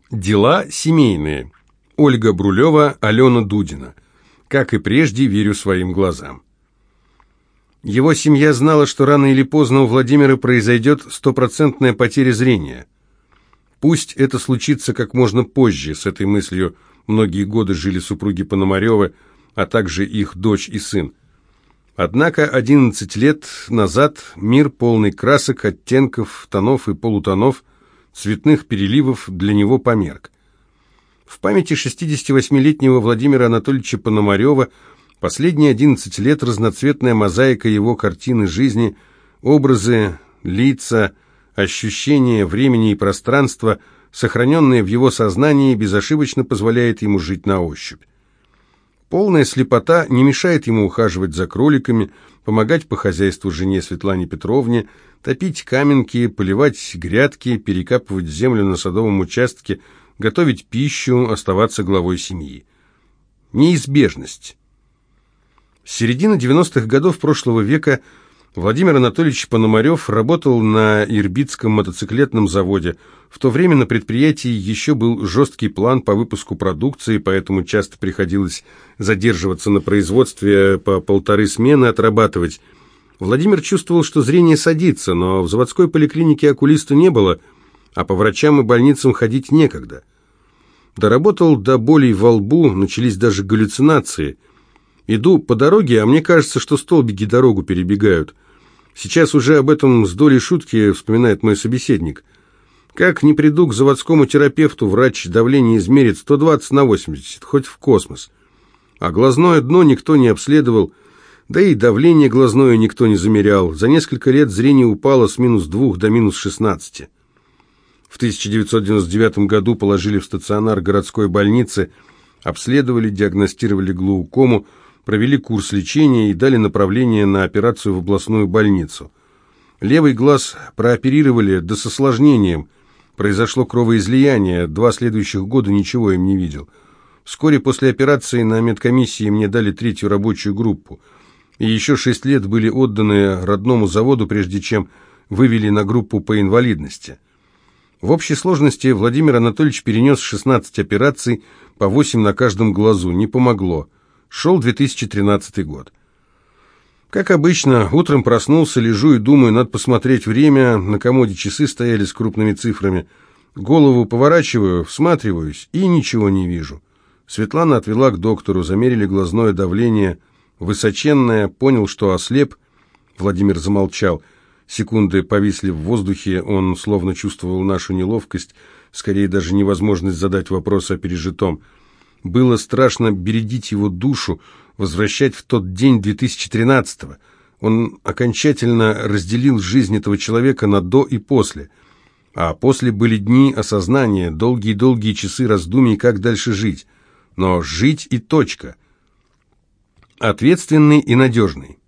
Дела семейные. Ольга Брулева, Алена Дудина. Как и прежде, верю своим глазам. Его семья знала, что рано или поздно у Владимира произойдет стопроцентная потеря зрения. Пусть это случится как можно позже, с этой мыслью многие годы жили супруги Пономаревы, а также их дочь и сын. Однако 11 лет назад мир, полный красок, оттенков, тонов и полутонов, цветных переливов, для него померк. В памяти 68-летнего Владимира Анатольевича Пономарева последние 11 лет разноцветная мозаика его картины жизни, образы, лица, ощущения времени и пространства, сохраненные в его сознании, безошибочно позволяет ему жить на ощупь. Полная слепота не мешает ему ухаживать за кроликами, помогать по хозяйству жене Светлане Петровне, топить каменки, поливать грядки, перекапывать землю на садовом участке, готовить пищу, оставаться главой семьи. Неизбежность. С середины 90-х годов прошлого века Владимир Анатольевич Пономарев работал на Ирбитском мотоциклетном заводе. В то время на предприятии еще был жесткий план по выпуску продукции, поэтому часто приходилось задерживаться на производстве по 1,5 смены отрабатывать. Владимир чувствовал, что зрение садится, но в заводской поликлинике окулиста не было, а по врачам и больницам ходить некогда. Доработал до болей во лбу, начались даже галлюцинации. Иду по дороге, а мне кажется, что столбики дорогу перебегают. Сейчас уже об этом с долей шутки вспоминает мой собеседник. Как не приду к заводскому терапевту, врач давление измерит 120/80, хоть в космос. А глазное дно никто не обследовал, да и давление глазное никто не замерял. За несколько лет зрение упало с -2 до -16. В 1999 году положили в стационар городской больницы, обследовали, диагностировали глаукому, провели курс лечения и дали направление на операцию в областную больницу. Левый глаз прооперировали, да с осложнением. Произошло кровоизлияние, 2 следующих года ничего им не видел. Вскоре после операции на медкомиссии мне дали 3-ю рабочую группу. И еще 6 лет были отданы родному заводу, прежде чем вывели на группу по инвалидности. В общей сложности Владимир Анатольевич перенес 16 операций, по 8 на каждом глазу, не помогло. Шел 2013 год. Как обычно, утром проснулся, лежу и думаю, надо посмотреть время, на комоде часы стояли с крупными цифрами. Голову поворачиваю, всматриваюсь и ничего не вижу. Светлана отвела к доктору, замерили глазное давление, высоченное, понял, что ослеп. Владимир замолчал. Секунды повисли в воздухе, он словно чувствовал нашу неловкость, скорее даже невозможность задать вопрос о пережитом. Было страшно бередить его душу, возвращать в тот день 2013-го. Он окончательно разделил жизнь этого человека на до и после. А после были дни осознания, долгие-долгие часы раздумий, как дальше жить. Но жить и точка. Ответственный и надежный.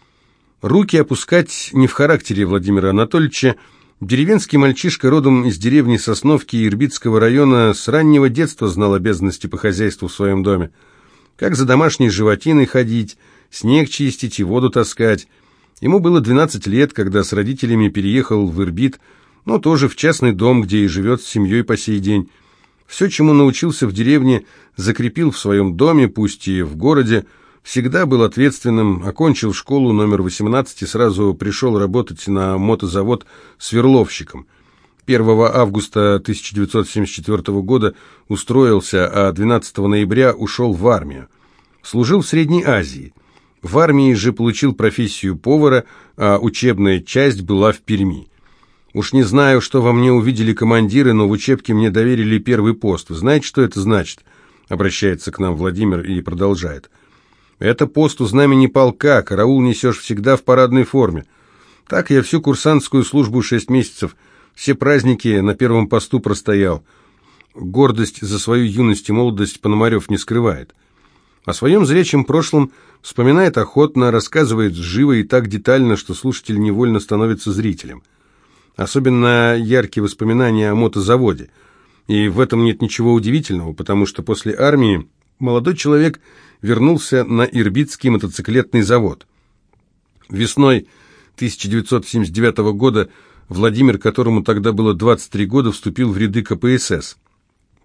Руки опускать не в характере Владимира Анатольевича. Деревенский мальчишка, родом из деревни Сосновки Ирбитского района, с раннего детства знал обязанности по хозяйству в своем доме. Как за домашней животиной ходить, снег чистить и воду таскать. Ему было 12 лет, когда с родителями переехал в Ирбит, но тоже в частный дом, где и живет с семьей по сей день. Все, чему научился в деревне, закрепил в своем доме, пусть и в городе. Всегда был ответственным, окончил школу номер 18 и сразу пришел работать на мотозавод сверловщиком. 1 августа 1974 года устроился, а 12 ноября ушел в армию. Служил в Средней Азии. В армии же получил профессию повара, а учебная часть была в Перми. Уж не знаю, что во мне увидели командиры, но в учебке мне доверили первый пост. Вы знаете, что это значит? Обращается к нам Владимир и продолжает. Это пост у знамени полка, караул несешь всегда в парадной форме. Так я всю курсантскую службу 6 месяцев, все праздники на первом посту простоял. Гордость за свою юность и молодость Пономарев не скрывает. О своем зрячем прошлом вспоминает охотно, рассказывает живо и так детально, что слушатель невольно становится зрителем. Особенно яркие воспоминания о мотозаводе. И в этом нет ничего удивительного, потому что после армии молодой человек вернулся на Ирбитский мотоциклетный завод. Весной 1979 года Владимир, которому тогда было 23 года, вступил в ряды КПСС.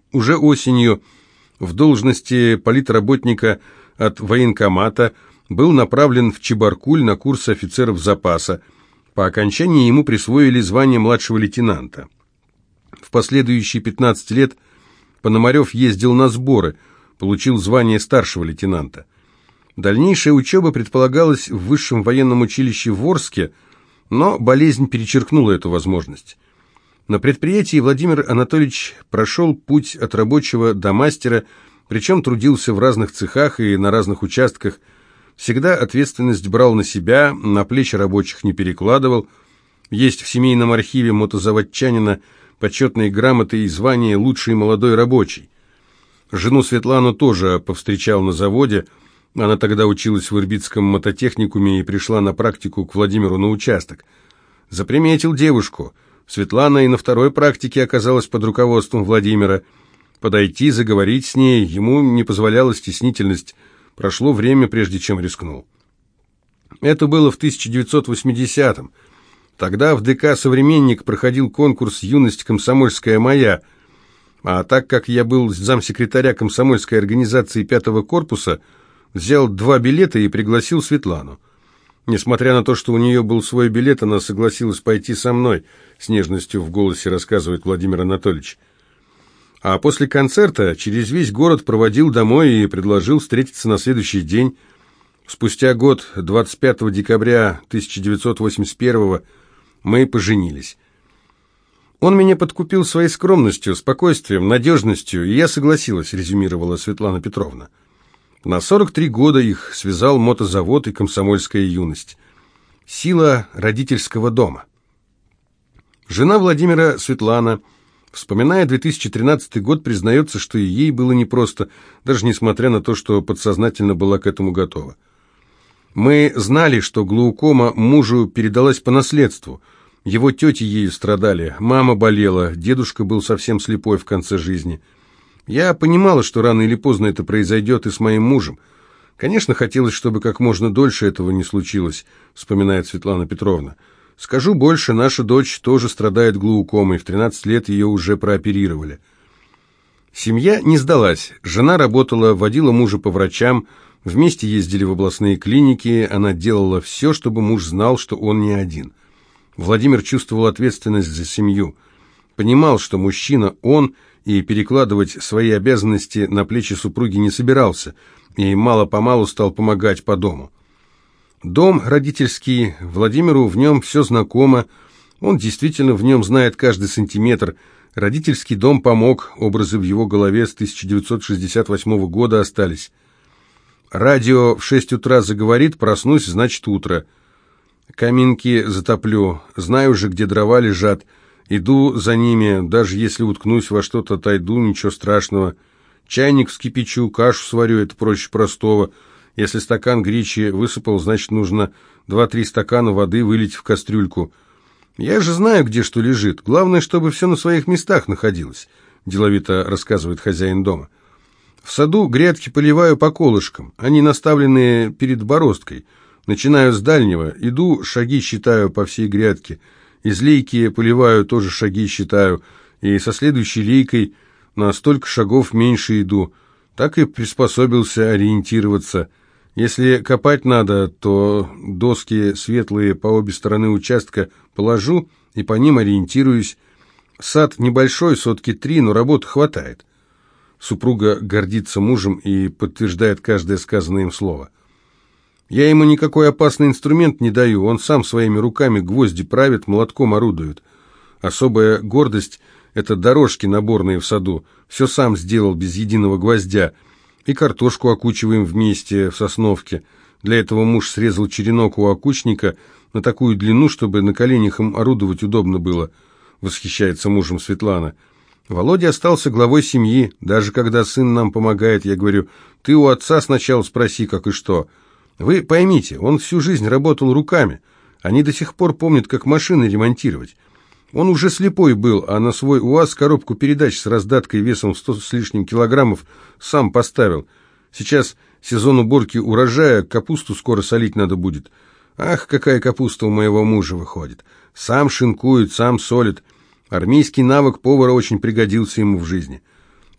Уже осенью в должности политработника от военкомата был направлен в Чебаркуль на курсы офицеров запаса. По окончании ему присвоили звание младшего лейтенанта. В последующие 15 лет Пономарев ездил на сборы, получил звание старшего лейтенанта. Дальнейшая учеба предполагалась в высшем военном училище в Орске, но болезнь перечеркнула эту возможность. На предприятии Владимир Анатольевич прошел путь от рабочего до мастера, причем трудился в разных цехах и на разных участках. Всегда ответственность брал на себя, на плечи рабочих не перекладывал. Есть в семейном архиве мотозаводчанина почетные грамоты и звание «Лучший молодой рабочий». Жену Светлану тоже повстречал на заводе. Она тогда училась в Ирбитском мототехникуме и пришла на практику к Владимиру на участок. Заприметил девушку. Светлана и на второй практике оказалась под руководством Владимира. Подойти, заговорить с ней ему не позволяла стеснительность. Прошло время, прежде чем рискнул. Это было в 1980-м. Тогда в ДК «Современник» проходил конкурс «Юность комсомольская моя». А так как я был замсекретаря комсомольской организации 5-го корпуса, взял 2 билета и пригласил Светлану. Несмотря на то, что у нее был свой билет, она согласилась пойти со мной, с нежностью в голосе рассказывает Владимир Анатольевич. А после концерта через весь город проводил домой и предложил встретиться на следующий день. Спустя год, 25 декабря 1981 мы поженились. Он меня подкупил своей скромностью, спокойствием, надежностью, и я согласилась, резюмировала Светлана Петровна. На 43 года их связал мотозавод и комсомольская юность. Сила родительского дома. Жена Владимира, Светлана, вспоминая 2013 год, признается, что и ей было непросто, даже несмотря на то, что подсознательно была к этому готова. Мы знали, что глаукома мужу передалась по наследству. Его тети ею страдали, мама болела, дедушка был совсем слепой в конце жизни. Я понимала, что рано или поздно это произойдет и с моим мужем. Конечно, хотелось, чтобы как можно дольше этого не случилось, вспоминает Светлана Петровна. Скажу больше, наша дочь тоже страдает глаукомой, в 13 лет ее уже прооперировали. Семья не сдалась, жена работала, водила мужа по врачам, вместе ездили в областные клиники, она делала все, чтобы муж знал, что он не один. Владимир чувствовал ответственность за семью, понимал, что мужчина он, и перекладывать свои обязанности на плечи супруги не собирался, и мало-помалу стал помогать по дому. Дом родительский, Владимиру в нем все знакомо, он действительно в нем знает каждый сантиметр. Родительский дом помог, образы в его голове с 1968 года остались. Радио в 6 утра заговорит, проснусь, значит утро. Каминки затоплю, знаю уже, где дрова лежат, иду за ними, даже если уткнусь во что-то, отойду, ничего страшного. Чайник вскипячу, кашу сварю, это проще простого. Если стакан гречи высыпал, значит нужно 2-3 стакана воды вылить в кастрюльку. Я же знаю, где что лежит. Главное, чтобы все на своих местах находилось, деловито рассказывает хозяин дома. В саду грядки поливаю по колышкам, они наставлены перед бороздкой. Начинаю с дальнего, иду, шаги считаю по всей грядке. Из лейки поливаю, тоже шаги считаю, и со следующей лейкой на столько шагов меньше иду. Так и приспособился ориентироваться. Если копать надо, то доски светлые по обе стороны участка положу и по ним ориентируюсь. Сад небольшой, 3 сотки, но работы хватает. Супруга гордится мужем и подтверждает каждое сказанное им слово. Я ему никакой опасный инструмент не даю, он сам своими руками гвозди правит, молотком орудует. Особая гордость – это дорожки наборные в саду, все сам сделал без единого гвоздя. И картошку окучиваем вместе в сосновке. Для этого муж срезал черенок у окучника на такую длину, чтобы на коленях им орудовать удобно было, восхищается мужем Светлана. Володя остался главой семьи, даже когда сын нам помогает, я говорю, ты у отца сначала спроси, как и что. Вы поймите, он всю жизнь работал руками, они до сих пор помнят, как машины ремонтировать. Он уже слепой был, а на свой УАЗ коробку передач с раздаткой весом в 100 с лишним килограммов сам поставил. Сейчас сезон уборки урожая, капусту скоро солить надо будет. Ах, какая капуста у моего мужа выходит. Сам шинкует, сам солит. Армейский навык повара очень пригодился ему в жизни.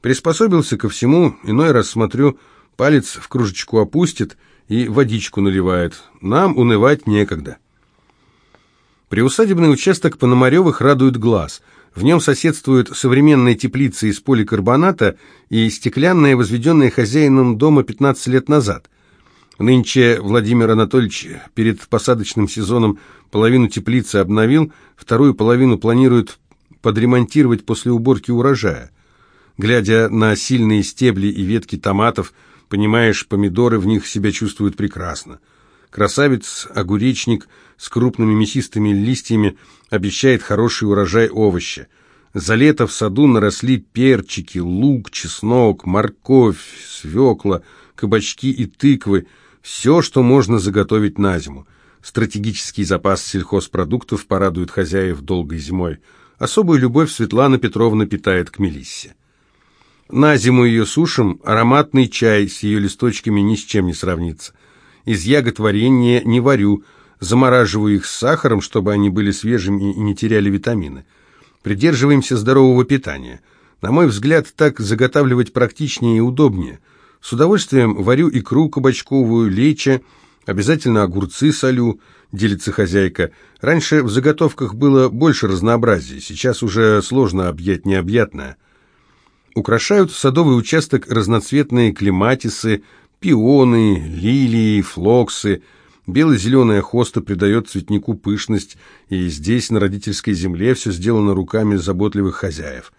Приспособился ко всему, иной раз смотрю, палец в кружечку опустит и водичку наливает. Нам унывать некогда. Приусадебный участок Пономаревых радует глаз. В нем соседствуют современные теплицы из поликарбоната и стеклянные, возведенные хозяином дома 15 лет назад. Нынче Владимир Анатольевич перед посадочным сезоном половину теплицы обновил, вторую половину планирует подремонтировать после уборки урожая. Глядя на сильные стебли и ветки томатов, понимаешь, помидоры в них себя чувствуют прекрасно. Красавец-огуречник с крупными мясистыми листьями обещает хороший урожай овоща. За лето в саду наросли перчики, лук, чеснок, морковь, свекла, кабачки и тыквы. Все, что можно заготовить на зиму. Стратегический запас сельхозпродуктов порадует хозяев долгой зимой. Особую любовь Светлана Петровна питает к мелиссе. На зиму ее сушим, ароматный чай с ее листочками ни с чем не сравнится. Из ягод варенье не варю, замораживаю их с сахаром, чтобы они были свежими и не теряли витамины. Придерживаемся здорового питания. На мой взгляд, так заготавливать практичнее и удобнее. С удовольствием варю икру кабачковую, лечо, обязательно огурцы солю, делится хозяйка. Раньше в заготовках было больше разнообразия, сейчас уже сложно объять необъятное. Украшают садовый участок разноцветные клематисы, пионы, лилии, флоксы. Бело-зеленая хоста придает цветнику пышность, и здесь, на родительской земле, все сделано руками заботливых хозяев.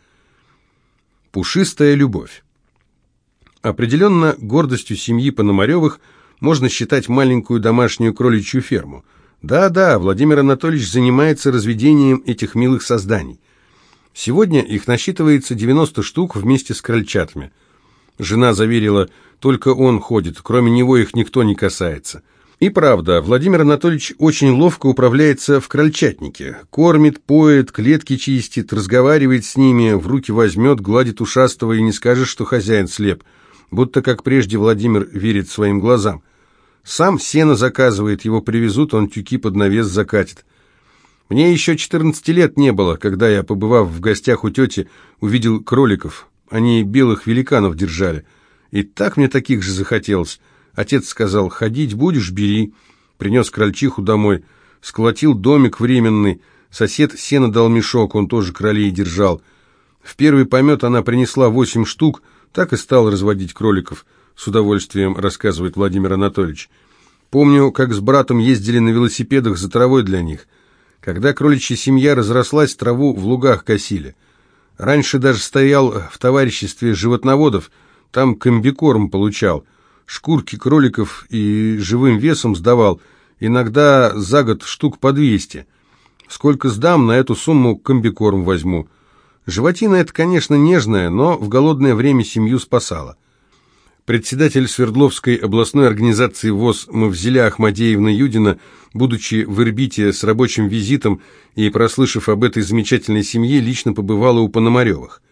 Пушистая любовь. Определенно, гордостью семьи Пономаревых можно считать маленькую домашнюю кроличью ферму. Да-да, Владимир Анатольевич занимается разведением этих милых созданий. Сегодня их насчитывается 90 штук вместе с крольчатами. Жена заверила, только он ходит, кроме него их никто не касается. И правда, Владимир Анатольевич очень ловко управляется в крольчатнике. Кормит, поет, клетки чистит, разговаривает с ними, в руки возьмет, гладит ушастого, и не скажешь, что хозяин слеп. Будто, как прежде, Владимир верит своим глазам. Сам сено заказывает, его привезут, он тюки под навес закатит. Мне еще 14 лет не было, когда я, побывав в гостях у тети, увидел кроликов. Они белых великанов держали. И так мне таких же захотелось. Отец сказал: ходить будешь, бери. Принес крольчиху домой. Сколотил домик временный. Сосед сено дал мешок, он тоже кролей держал. В первый помет она принесла 8 штук, так и стал разводить кроликов. С удовольствием рассказывает Владимир Анатольевич. Помню, как с братом ездили на велосипедах за травой для них. Когда кроличья семья разрослась, траву в лугах косили. Раньше даже стоял в товариществе животноводов, там комбикорм получал. Шкурки кроликов и живым весом сдавал, иногда за год штук по 200. Сколько сдам, на эту сумму комбикорм возьму. Животина это, конечно, нежная, но в голодное время семью спасала. Председатель Свердловской областной организации ВОС Мавзеля Ахмадеевна Юдина, будучи в Ирбите с рабочим визитом и прослышав об этой замечательной семье, лично побывала у Пономаревых.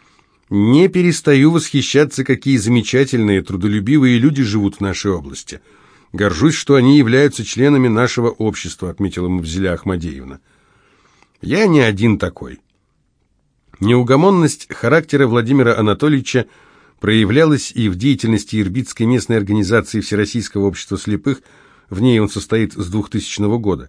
«Не перестаю восхищаться, какие замечательные, трудолюбивые люди живут в нашей области. Горжусь, что они являются членами нашего общества», отметила Мавзеля Ахмадеевна. «Я не один такой». Неугомонность характера Владимира Анатольевича проявлялась и в деятельности Ирбитской местной организации Всероссийского общества слепых, в ней он состоит с 2000 года.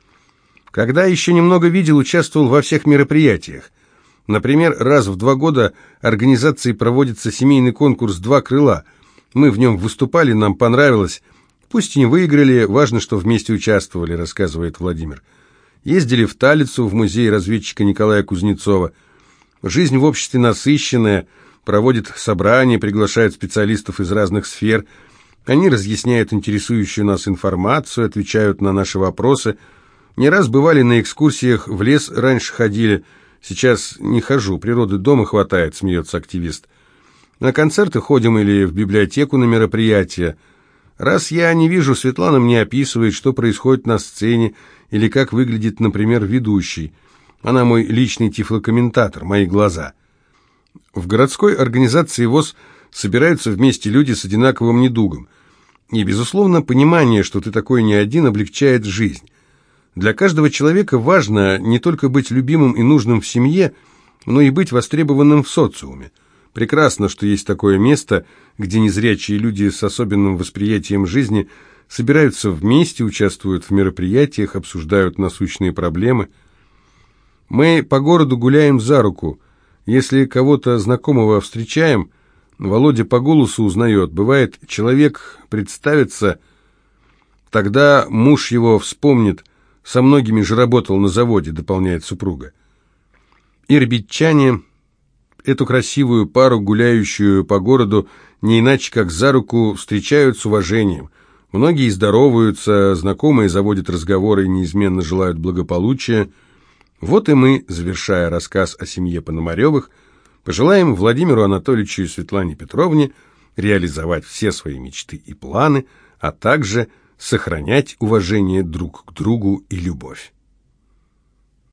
Когда еще немного видел, участвовал во всех мероприятиях. Например, раз в 2 года организации проводится семейный конкурс «Два крыла». Мы в нем выступали, нам понравилось. Пусть и не выиграли, важно, что вместе участвовали, рассказывает Владимир. Ездили в Талицу, в музей разведчика Николая Кузнецова. Жизнь в обществе насыщенная, проводит собрания, приглашают специалистов из разных сфер. Они разъясняют интересующую нас информацию, отвечают на наши вопросы. Не раз бывали на экскурсиях, в лес раньше ходили. Сейчас не хожу, природы дома хватает, смеется активист. На концерты ходим или в библиотеку на мероприятия. Раз я не вижу, Светлана мне описывает, что происходит на сцене или как выглядит, например, ведущий. Она мой личный тифлокомментатор, мои глаза. В городской организации ВОС собираются вместе люди с одинаковым недугом. И, безусловно, понимание, что ты такой не один, облегчает жизнь. Для каждого человека важно не только быть любимым и нужным в семье, но и быть востребованным в социуме. Прекрасно, что есть такое место, где незрячие люди с особенным восприятием жизни собираются вместе, участвуют в мероприятиях, обсуждают насущные проблемы. Мы по городу гуляем за руку. Если кого-то знакомого встречаем, Володя по голосу узнает. Бывает, человек представится, тогда муж его вспомнит. Со многими же работал на заводе, дополняет супруга. Ирбитчане эту красивую пару, гуляющую по городу, не иначе как за руку, встречают с уважением. Многие здороваются, знакомые заводят разговоры и неизменно желают благополучия. Вот и мы, завершая рассказ о семье Пономаревых, пожелаем Владимиру Анатольевичу и Светлане Петровне реализовать все свои мечты и планы, а также сохранять уважение друг к другу и любовь.